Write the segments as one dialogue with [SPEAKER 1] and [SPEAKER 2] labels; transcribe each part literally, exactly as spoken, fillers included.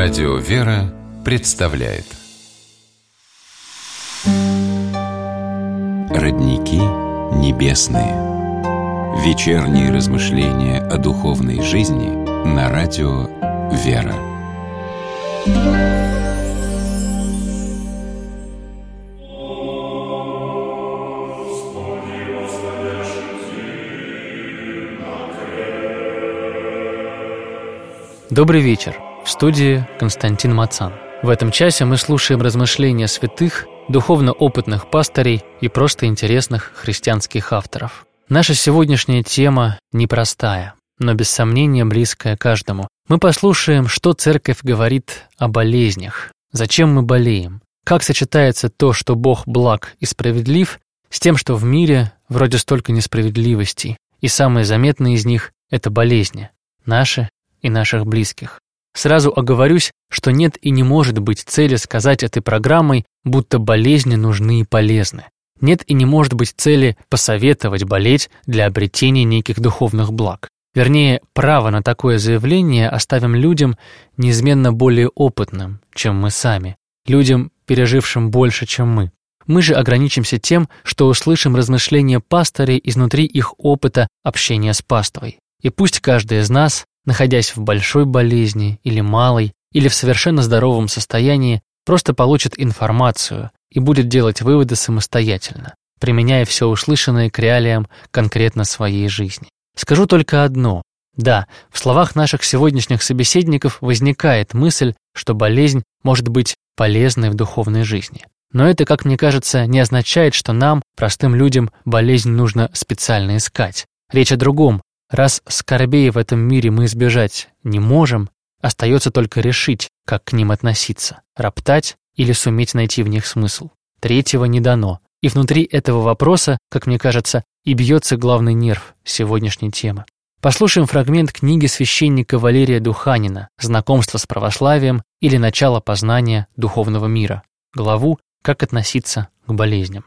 [SPEAKER 1] Радио «Вера» представляет Родники небесные. Вечерние размышления о духовной жизни на радио «Вера».
[SPEAKER 2] Добрый вечер. В студии Константин Мацан. В этом часе мы слушаем размышления святых, духовно опытных пастырей и просто интересных христианских авторов. Наша сегодняшняя тема непростая, но без сомнения близкая каждому. Мы послушаем, что Церковь говорит о болезнях, зачем мы болеем, как сочетается то, что Бог благ и справедлив, с тем, что в мире вроде столько несправедливостей, и самые заметные из них – это болезни, наши и наших близких. Сразу оговорюсь, что нет и не может быть цели сказать этой программой, будто болезни нужны и полезны. Нет и не может быть цели посоветовать болеть для обретения неких духовных благ. Вернее, право на такое заявление оставим людям, неизменно более опытным, чем мы сами, людям, пережившим больше, чем мы. Мы же ограничимся тем, что услышим размышления пастырей изнутри их опыта общения с паствой. И пусть каждый из нас, находясь в большой болезни или малой, или в совершенно здоровом состоянии, просто получит информацию и будет делать выводы самостоятельно, применяя все услышанное к реалиям конкретно своей жизни. Скажу только одно. Да, в словах наших сегодняшних собеседников возникает мысль, что болезнь может быть полезной в духовной жизни. Но это, как мне кажется, не означает, что нам, простым людям, болезнь нужно специально искать. Речь о другом. Раз скорбей в этом мире мы избежать не можем, остается только решить, как к ним относиться, роптать или суметь найти в них смысл. Третьего не дано. И внутри этого вопроса, как мне кажется, и бьется главный нерв сегодняшней темы. Послушаем фрагмент книги священника Валерия Духанина «Знакомство с православием» или «Начало познания духовного мира», главу «Как относиться к болезням».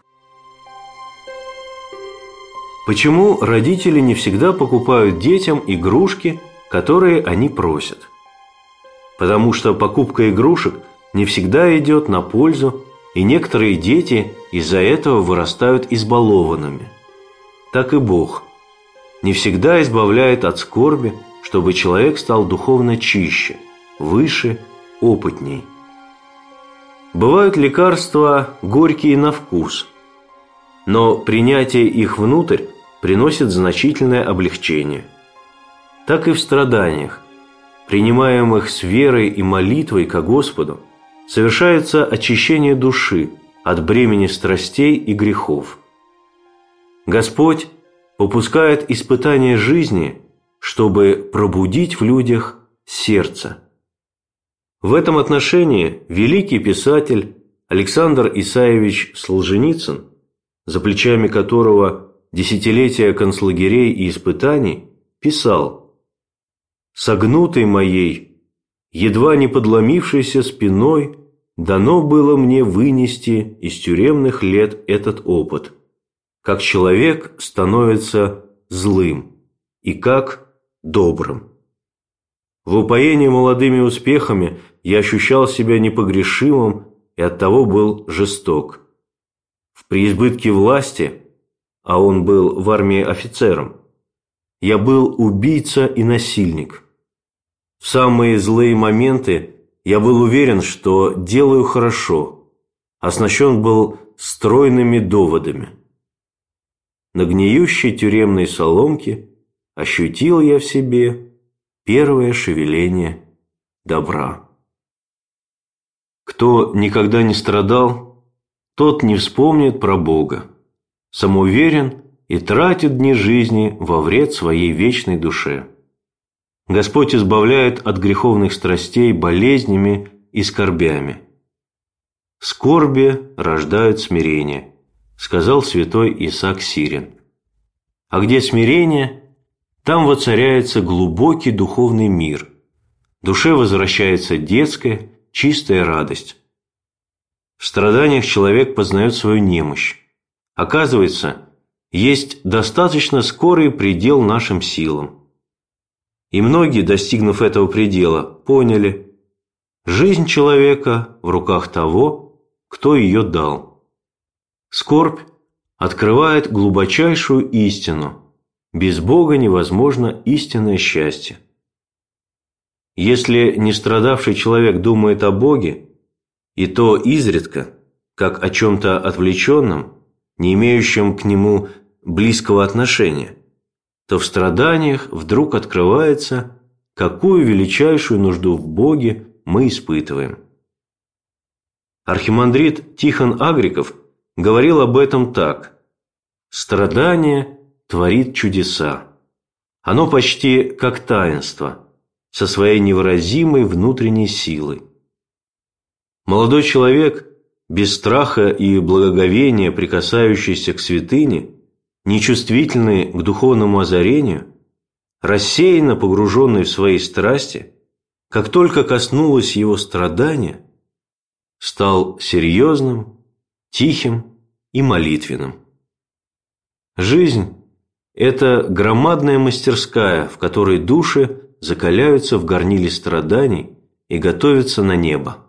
[SPEAKER 3] Почему родители не всегда покупают детям игрушки, которые они просят? Потому что покупка игрушек не всегда идет на пользу, и некоторые дети из-за этого вырастают избалованными. Так и Бог не всегда избавляет от скорби, чтобы человек стал духовно чище, выше, опытней. Бывают лекарства горькие на вкус, но принятие их внутрь приносит значительное облегчение. Так и в страданиях, принимаемых с верой и молитвой ко Господу, совершается очищение души от бремени страстей и грехов. Господь попускает испытания жизни, чтобы пробудить в людях сердце. В этом отношении великий писатель Александр Исаевич Солженицын, за плечами которого десятилетия концлагерей и испытаний, писал: «Согнутой моей, едва не подломившейся спиной, дано было мне вынести из тюремных лет этот опыт, как человек становится злым и как добрым. В упоении молодыми успехами я ощущал себя непогрешимым и оттого был жесток. В преизбытке власти, а он был в армии офицером, я был убийца и насильник. В самые злые моменты я был уверен, что делаю хорошо, оснащен был стройными доводами. На гниющей тюремной соломке ощутил я в себе первое шевеление добра». Кто никогда не страдал, тот не вспомнит про Бога, самоуверен и тратит дни жизни во вред своей вечной душе. Господь избавляет от греховных страстей болезнями и скорбями. «Скорби рождают смирение», сказал святой Исаак Сирин. А где смирение, там воцаряется глубокий духовный мир. Душе возвращается детская, чистая радость. В страданиях человек познает свою немощь. Оказывается, есть достаточно скорый предел нашим силам. И многие, достигнув этого предела, поняли: Жизнь человека в руках того, кто ее дал. Скорбь открывает глубочайшую истину. Без Бога невозможно истинное счастье. Если не страдавший человек думает о Боге, и то изредка, как о чем-то отвлеченном, не имеющем к нему близкого отношения, то в страданиях вдруг открывается, какую величайшую нужду в Боге мы испытываем. Архимандрит Тихон Агриков говорил об этом так: «Страдание творит чудеса. Оно почти как таинство, со своей невыразимой внутренней силой. Молодой человек, без страха и благоговения прикасающийся к святыне, нечувствительный к духовному озарению, рассеянно погруженный в свои страсти, как только коснулось его страдания, стал серьезным, тихим и молитвенным. Жизнь – это громадная мастерская, в которой души закаляются в горниле страданий и готовятся на небо.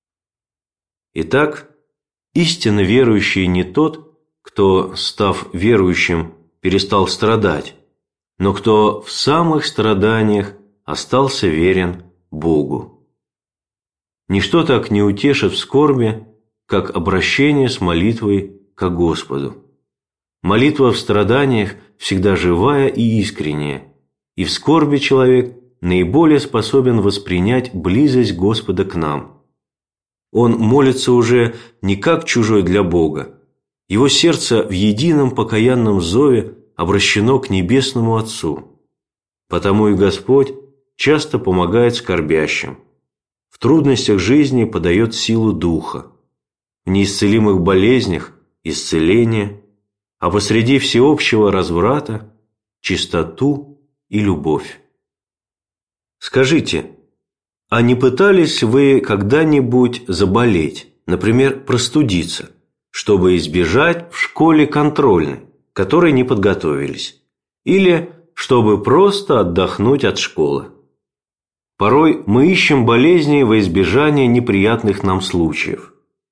[SPEAKER 3] Итак, истинно верующий не тот, кто, став верующим, перестал страдать, но кто в самых страданиях остался верен Богу. Ничто так не утешит в скорби, как обращение с молитвой ко Господу. Молитва в страданиях всегда живая и искренняя, и в скорби человек наиболее способен воспринять близость Господа к нам. Он молится уже не как чужой для Бога. Его сердце в едином покаянном зове обращено к Небесному Отцу. Потому и Господь часто помогает скорбящим. В трудностях жизни подает силу духа. В неисцелимых болезнях – исцеление, а посреди всеобщего разврата – чистоту и любовь. Скажите, а не пытались вы когда-нибудь заболеть, например, простудиться, чтобы избежать в школе контрольной, к которой не подготовились, или чтобы просто отдохнуть от школы? Порой мы ищем болезни во избежание неприятных нам случаев.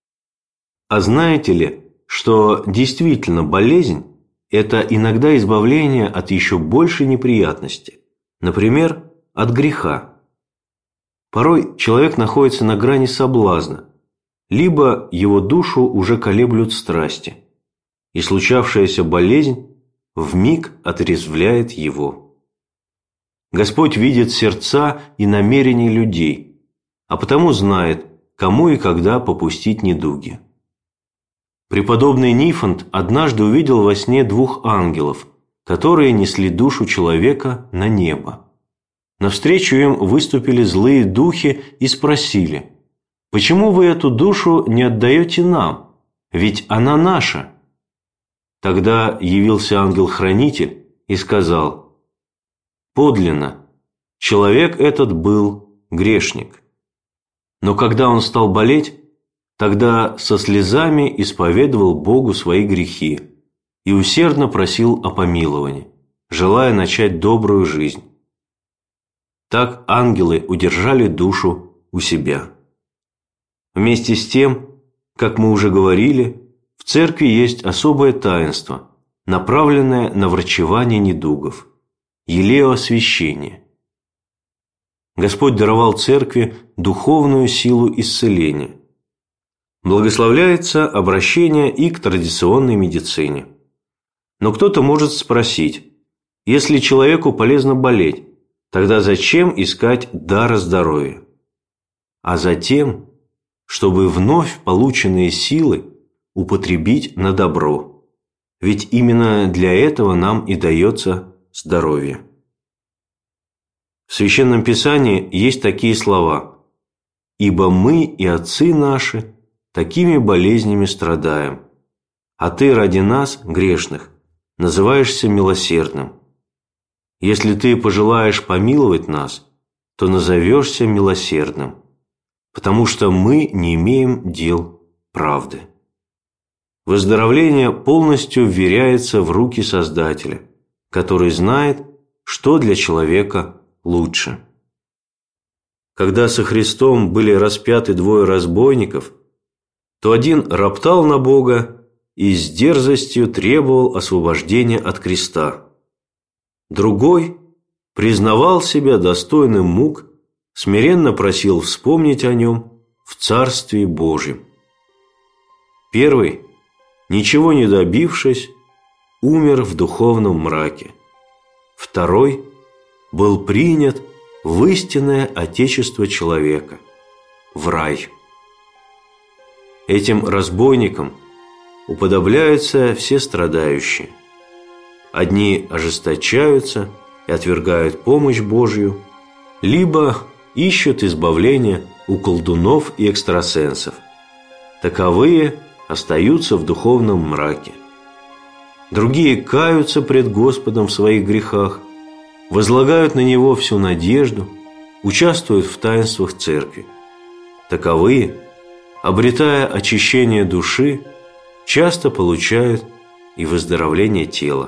[SPEAKER 3] А знаете ли, что действительно болезнь – это иногда избавление от еще большей неприятности, например, от греха? Порой человек находится на грани соблазна, либо его душу уже колеблют страсти, и случавшаяся болезнь вмиг отрезвляет его. Господь видит сердца и намерения людей, а потому знает, кому и когда попустить недуги. Преподобный Нифонт однажды увидел во сне двух ангелов, которые несли душу человека на небо. Навстречу им выступили злые духи и спросили: «Почему вы эту душу не отдаете нам? Ведь она наша». Тогда явился ангел-хранитель и сказал: «Подлинно, человек этот был грешник. Но когда он стал болеть, тогда со слезами исповедовал Богу свои грехи и усердно просил о помиловании, желая начать добрую жизнь. Так ангелы удержали душу у себя». Вместе с тем, как мы уже говорили, в церкви есть особое таинство, направленное на врачевание недугов – елеоосвящение. Господь даровал церкви духовную силу исцеления. Благословляется обращение и к традиционной медицине. Но кто-то может спросить: если человеку полезно болеть, тогда зачем искать дара здоровья? А затем, чтобы вновь полученные силы употребить на добро. Ведь именно для этого нам и дается здоровье. В Священном Писании есть такие слова: «Ибо мы и отцы наши такими болезнями страдаем, а ты ради нас, грешных, называешься милосердным. Если ты пожелаешь помиловать нас, то назовешься милосердным, потому что мы не имеем дел правды». Выздоровление полностью вверяется в руки Создателя, который знает, что для человека лучше. когда со Христом были распяты двое разбойников, то один роптал на Бога и с дерзостью требовал освобождения от креста. Другой признавал себя достойным мук, смиренно просил вспомнить о нем в Царстве Божьем. Первый, ничего не добившись, умер в духовном мраке. Второй был принят в истинное отечество человека, в рай. Этим разбойникам уподобляются все страдающие. Одни ожесточаются и отвергают помощь Божью, либо ищут избавления у колдунов и экстрасенсов. Таковые остаются в духовном мраке. Другие каются пред Господом в своих грехах, возлагают на Него всю надежду, участвуют в таинствах церкви. Таковые, обретая очищение души, часто получают и выздоровление тела.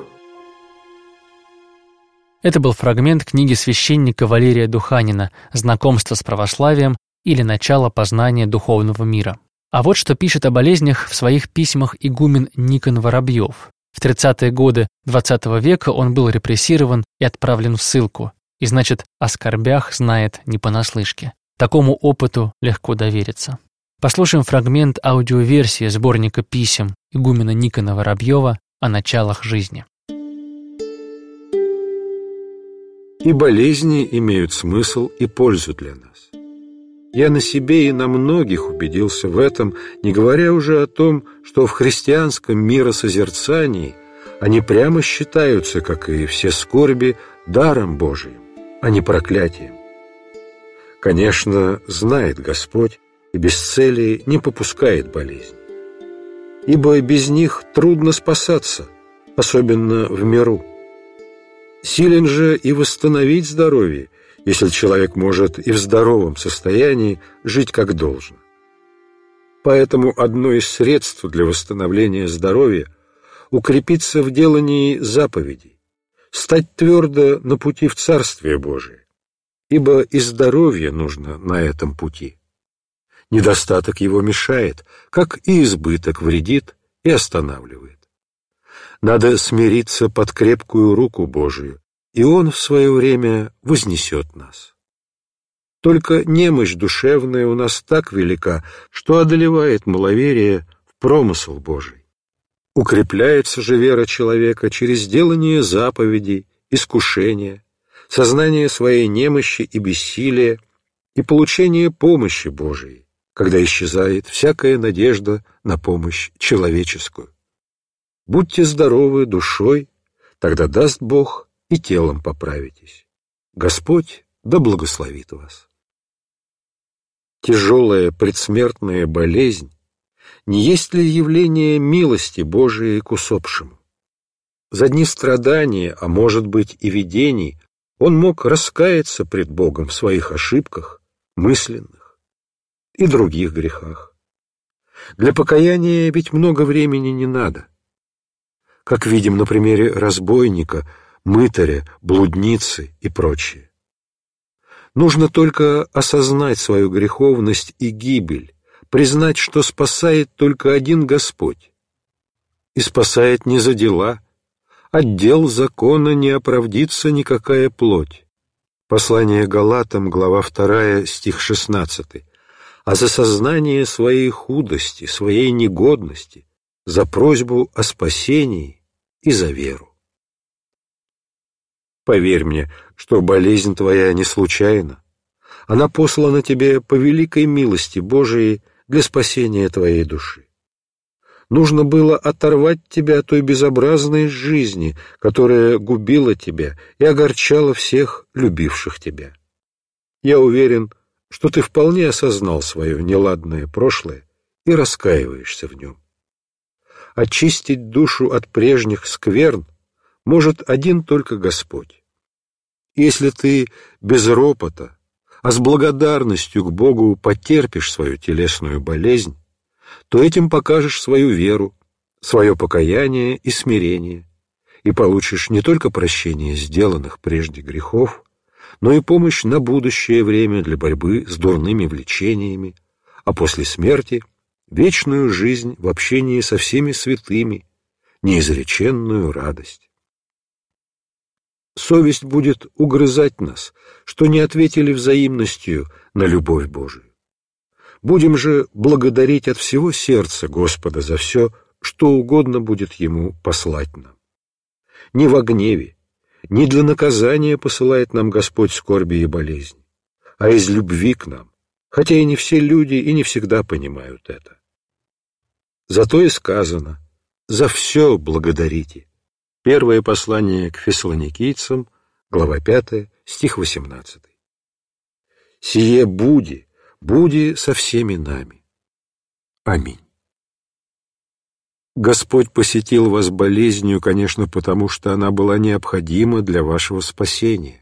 [SPEAKER 2] Это был фрагмент книги священника Валерия Духанина «Знакомство с православием» или «Начало познания духовного мира». А вот что пишет о болезнях в своих письмах игумен Никон Воробьев. В тридцатые годы двадцатого века он был репрессирован и отправлен в ссылку, и, значит, о скорбях знает не понаслышке. Такому опыту легко довериться. Послушаем фрагмент аудиоверсии сборника писем игумена Никона Воробьева о началах жизни.
[SPEAKER 4] И болезни имеют смысл и пользу для нас. Я на себе и на многих убедился в этом, не говоря уже о том, что в христианском миросозерцании они прямо считаются, как и все скорби, даром Божиим, а не проклятием. Конечно, знает Господь и без цели не попускает болезнь, ибо без них трудно спасаться, особенно в миру. Силен же и восстановить здоровье, если человек может и в здоровом состоянии жить как должно. Поэтому одно из средств для восстановления здоровья – укрепиться в делании заповедей, стать твердо на пути в Царствие Божие, ибо и здоровье нужно на этом пути. Недостаток его мешает, как и избыток вредит и останавливает. Надо смириться под крепкую руку Божию, и Он в свое время вознесет нас. Только немощь душевная у нас так велика, что одолевает маловерие в промысл Божий. Укрепляется же вера человека через делание заповедей, искушения, сознание своей немощи и бессилия и получение помощи Божией, когда исчезает всякая надежда на помощь человеческую. Будьте здоровы душой, тогда даст Бог и телом поправитесь. Господь да благословит вас. Тяжелая предсмертная болезнь не есть ли явление милости Божией к усопшему? За дни страдания, а может быть и видений, он мог раскаяться пред Богом в своих ошибках, мысленных и других грехах. Для покаяния ведь много времени не надо. Как видим на примере разбойника, мытаря, блудницы и прочее. Нужно только осознать свою греховность и гибель, признать, что спасает только один Господь. И спасает не за дела, от дел закона не оправдится никакая плоть. Послание Галатам, глава вторая, стих шестнадцатый. А за сознание своей худости, своей негодности, за просьбу о спасении и за веру. Поверь мне, что болезнь твоя не случайна. Она послана тебе по великой милости Божией для спасения твоей души. Нужно было оторвать тебя от той безобразной жизни, которая губила тебя и огорчала всех, любивших тебя. Я уверен, что ты вполне осознал свое неладное прошлое и раскаиваешься в нем. Очистить душу от прежних скверн может один только Господь. Если ты без ропота, а с благодарностью к Богу потерпишь свою телесную болезнь, то этим покажешь свою веру, свое покаяние и смирение, и получишь не только прощение сделанных прежде грехов, но и помощь на будущее время для борьбы с дурными влечениями, а после смерти — вечную жизнь в общении со всеми святыми, неизреченную радость. Совесть будет угрызать нас, что не ответили взаимностью на любовь Божию. Будем же благодарить от всего сердца Господа за все, что угодно будет Ему послать нам. Не во гневе, не для наказания посылает нам Господь скорби и болезни, а из любви к нам, хотя и не все люди и не всегда понимают это. Зато и сказано: «За все благодарите». Первое послание к Фессалоникийцам, глава пятая, стих восемнадцатый. «Сие буди, буди со всеми нами». Аминь. Господь посетил вас болезнью, конечно, потому что она была необходима для вашего спасения.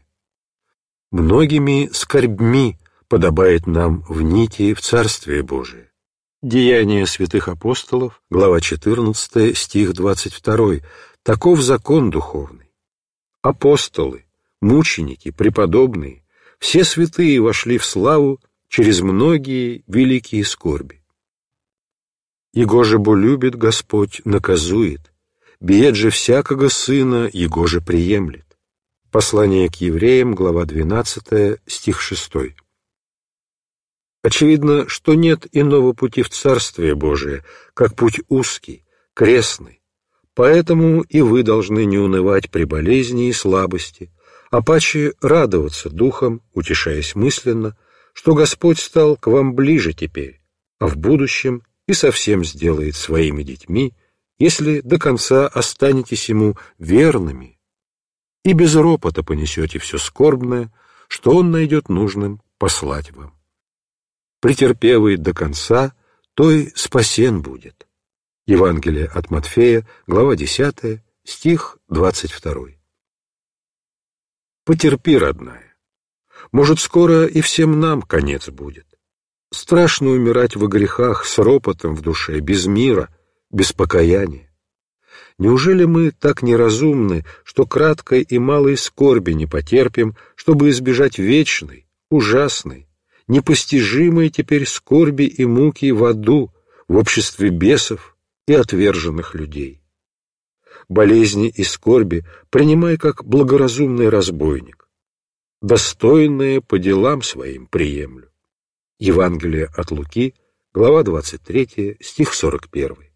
[SPEAKER 4] Многими скорбьми подобает нам в нити в Царствие Божие. Деяния святых апостолов, глава четырнадцатая, стих двадцать второй. Таков закон духовный. Апостолы, мученики, преподобные, все святые вошли в славу через многие великие скорби. Его же бо любит Господь, наказует, биет же всякого сына, его же приемлет. Послание к евреям, глава двенадцатая, стих шестой. Очевидно, что нет иного пути в Царствие Божие, как путь узкий, крестный, поэтому и вы должны не унывать при болезни и слабости, а паче радоваться духом, утешаясь мысленно, что Господь стал к вам ближе теперь, а в будущем и совсем сделает своими детьми, если до конца останетесь Ему верными и без ропота понесете все скорбное, что Он найдет нужным послать вам. Претерпевый до конца, той спасен будет. Евангелие от Матфея, глава десятая, стих двадцать второй. Потерпи, родная. Может, скоро и всем нам конец будет. Страшно умирать во грехах с ропотом в душе, без мира, без покаяния. Неужели мы так неразумны, что краткой и малой скорби не потерпим, чтобы избежать вечной, ужасной, непостижимой теперь скорби и муки в аду, в обществе бесов и отверженных людей? Болезни и скорби принимай как благоразумный разбойник. Достойное по делам своим приемлю. Евангелие от Луки, глава двадцать третья, стих сорок первый.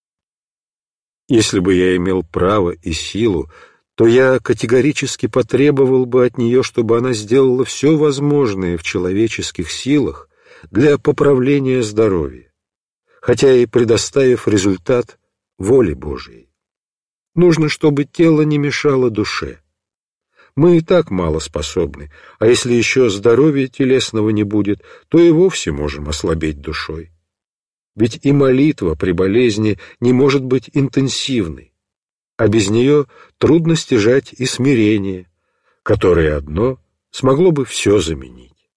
[SPEAKER 4] Если бы я имел право и силу, то я категорически потребовал бы от нее, чтобы она сделала все возможное в человеческих силах для поправления здоровья, хотя и предоставив результат воле Божией. Нужно, чтобы тело не мешало душе. Мы и так мало способны, а если еще здоровья телесного не будет, то и вовсе можем ослабеть душой. Ведь и молитва при болезни не может быть интенсивной, а без нее трудно стяжать и смирение, которое одно смогло бы все заменить.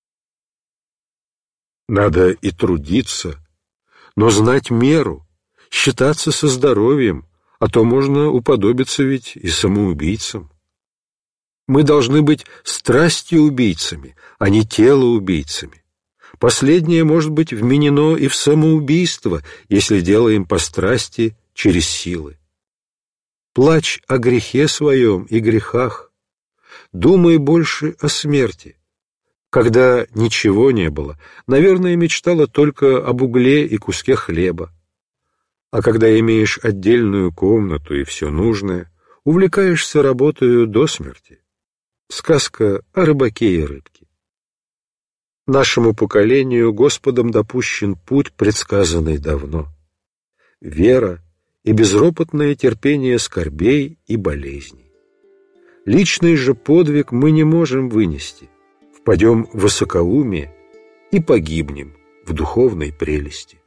[SPEAKER 4] Надо и трудиться, но знать меру, считаться со здоровьем, а то можно уподобиться ведь и самоубийцам. Мы должны быть страстью-убийцами, а не телоубийцами. Последнее может быть вменено и в самоубийство, если делаем по страсти через силы. Плачь о грехе своем и грехах. Думай больше о смерти. Когда ничего не было, наверное, мечтала только об угле и куске хлеба. А когда имеешь отдельную комнату и все нужное, увлекаешься работою до смерти. Сказка о рыбаке и рыбке. Нашему поколению Господом допущен путь, предсказанный давно. Вера и безропотное терпение скорбей и болезней. Личный же подвиг мы не можем вынести, впадем в высокоумие и погибнем в духовной прелести.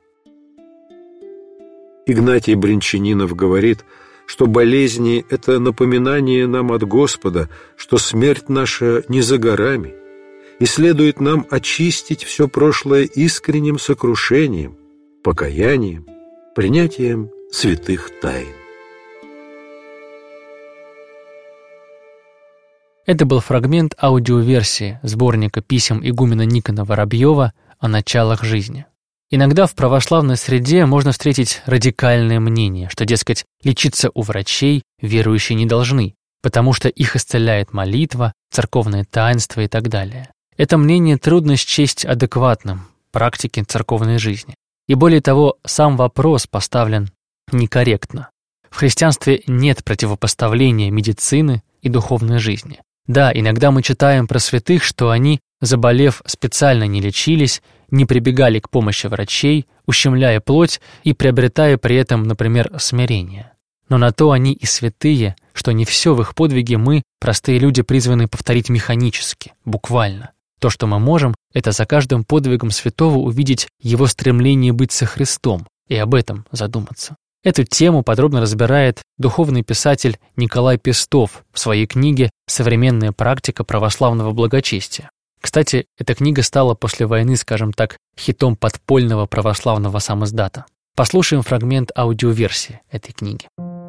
[SPEAKER 4] Игнатий Бринчанинов говорит, что болезни — это напоминание нам от Господа, что смерть наша не за горами, и следует нам очистить все прошлое искренним сокрушением, покаянием, принятием святых тайн.
[SPEAKER 2] Это был фрагмент аудиоверсии сборника писем игумена Никона Воробьева о началах жизни. Иногда в православной среде можно встретить радикальное мнение, что, дескать, лечиться у врачей верующие не должны, потому что их исцеляет молитва, церковное таинство и так далее. Это мнение трудно счесть адекватным практике церковной жизни. И более того, сам вопрос поставлен некорректно. В христианстве нет противопоставления медицины и духовной жизни. Да, иногда мы читаем про святых, что они, заболев, специально не лечились, не прибегали к помощи врачей, ущемляя плоть и приобретая при этом, например, смирение. Но на то они и святые, что не все в их подвиге мы, простые люди, призваны повторить механически, буквально. То, что мы можем, это за каждым подвигом святого увидеть его стремление быть со Христом и об этом задуматься. Эту тему подробно разбирает духовный писатель Николай Пестов в своей книге «Современная практика православного благочестия». Кстати, эта книга стала после войны, скажем так, хитом подпольного православного самиздата. Послушаем фрагмент аудиоверсии этой книги.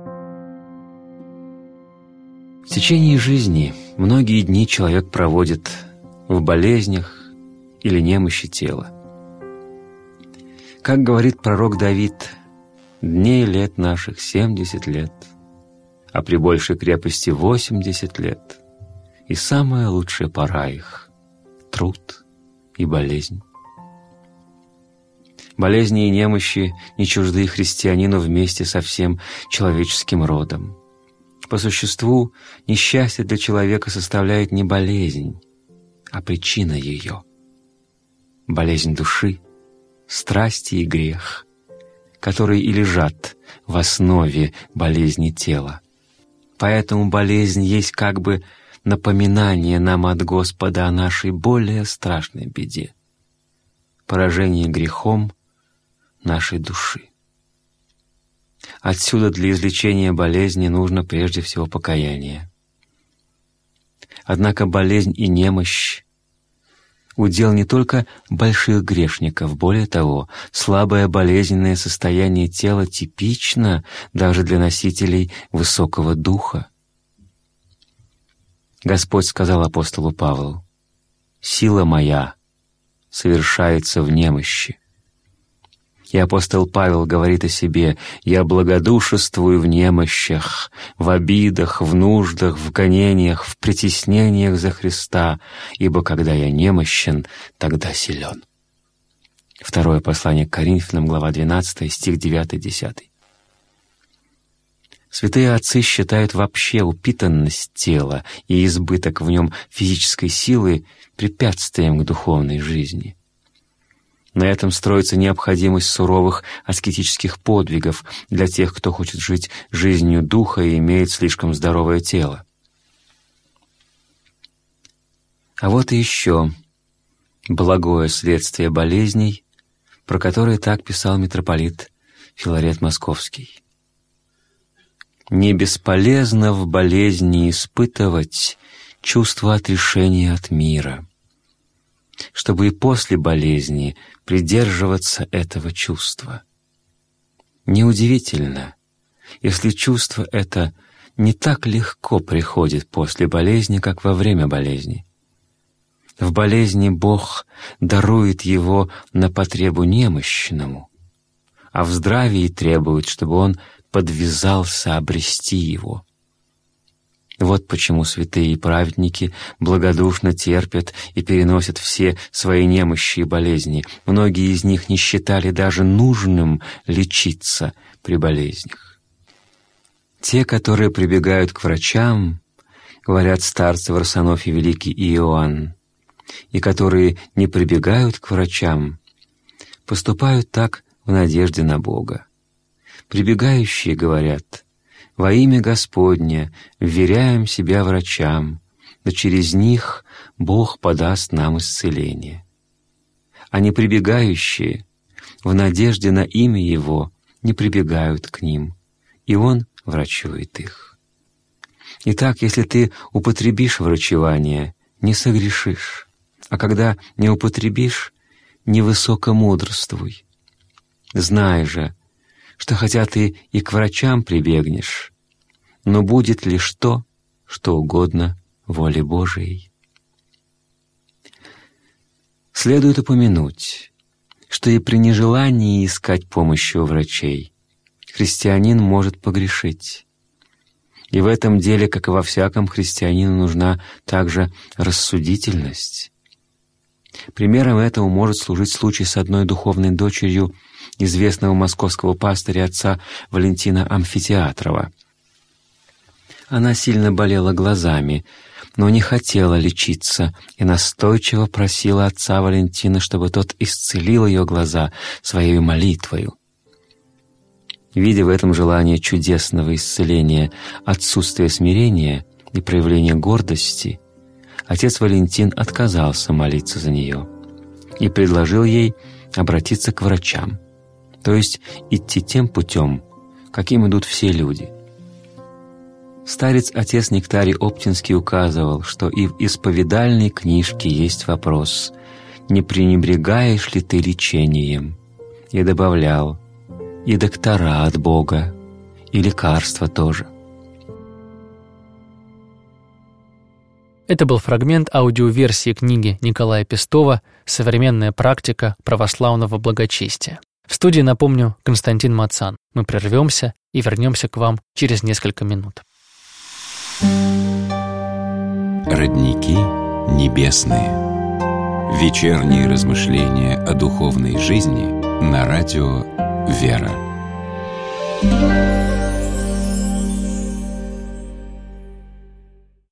[SPEAKER 5] В течение жизни многие дни человек проводит в болезнях или немощи тела. Как говорит пророк Давид, «Дней лет наших семьдесят лет, а при большей крепости восемьдесят лет, и самая лучшая пора их — труд и болезнь». Болезни и немощи не чужды христианину вместе со всем человеческим родом. По существу, несчастье для человека составляет не болезнь, а причина ее. Болезнь души, страсти и грех, которые и лежат в основе болезни тела. Поэтому болезнь есть как бы напоминание нам от Господа о нашей более страшной беде — поражении грехом нашей души. Отсюда для излечения болезни нужно прежде всего покаяние. Однако болезнь и немощь — удел не только больших грешников, более того, слабое болезненное состояние тела типично даже для носителей высокого духа. Господь сказал апостолу Павлу: «Сила моя совершается в немощи». И апостол Павел говорит о себе: «Я благодушествую в немощах, в обидах, в нуждах, в гонениях, в притеснениях за Христа, ибо когда я немощен, тогда силен». Второе послание к Коринфянам, глава двенадцатая, стих девятый-десятый. Святые отцы считают вообще упитанность тела и избыток в нем физической силы препятствием к духовной жизни. На этом строится необходимость суровых аскетических подвигов для тех, кто хочет жить жизнью духа и имеет слишком здоровое тело. А вот и еще благое следствие болезней, про которые так писал митрополит Филарет Московский. «Не бесполезно в болезни испытывать чувство отрешения от мира, чтобы и после болезни придерживаться этого чувства. Неудивительно, если чувство это не так легко приходит после болезни, как во время болезни. В болезни Бог дарует его на потребу немощному, а в здравии требует, чтобы он подвязался обрести его. Вот почему святые и праведники благодушно терпят и переносят все свои немощи и болезни. Многие из них не считали даже нужным лечиться при болезнях. Те, которые прибегают к врачам, говорят старцы Варсонофий Великий и Иоанн, и которые не прибегают к врачам, поступают так в надежде на Бога. Прибегающие говорят: «Во имя Господне вверяем себя врачам, да через них Бог подаст нам исцеление». А не прибегающие в надежде на имя Его не прибегают к ним, и Он врачует их. Итак, если ты употребишь врачевание, не согрешишь, а когда не употребишь, не высокомудрствуй. Знай же, что хотя ты и к врачам прибегнешь, но будет лишь то, что угодно воли Божией. Следует упомянуть, что и при нежелании искать помощи у врачей христианин может погрешить. И в этом деле, как и во всяком, христианину нужна также рассудительность. Примером этого может служить случай с одной духовной дочерью известного московского пастыря отца Валентина Амфитеатрова. Она сильно болела глазами, но не хотела лечиться и настойчиво просила отца Валентина, чтобы тот исцелил ее глаза своей молитвою. Видя в этом желание чудесного исцеления отсутствие смирения и проявление гордости, отец Валентин отказался молиться за нее и предложил ей обратиться к врачам, то есть идти тем путем, каким идут все люди. Старец-отец Нектарий Оптинский указывал, что и в исповедальной книжке есть вопрос «Не пренебрегаешь ли ты лечением?» и добавлял «И доктора от Бога, и лекарства тоже».
[SPEAKER 2] Это был фрагмент аудиоверсии книги Николая Пестова «Современная практика православного благочестия». В студии, напомню, Константин Мацан. Мы прервемся и вернемся к вам через несколько минут.
[SPEAKER 1] Родники небесные. Вечерние размышления о духовной жизни на радио «Вера».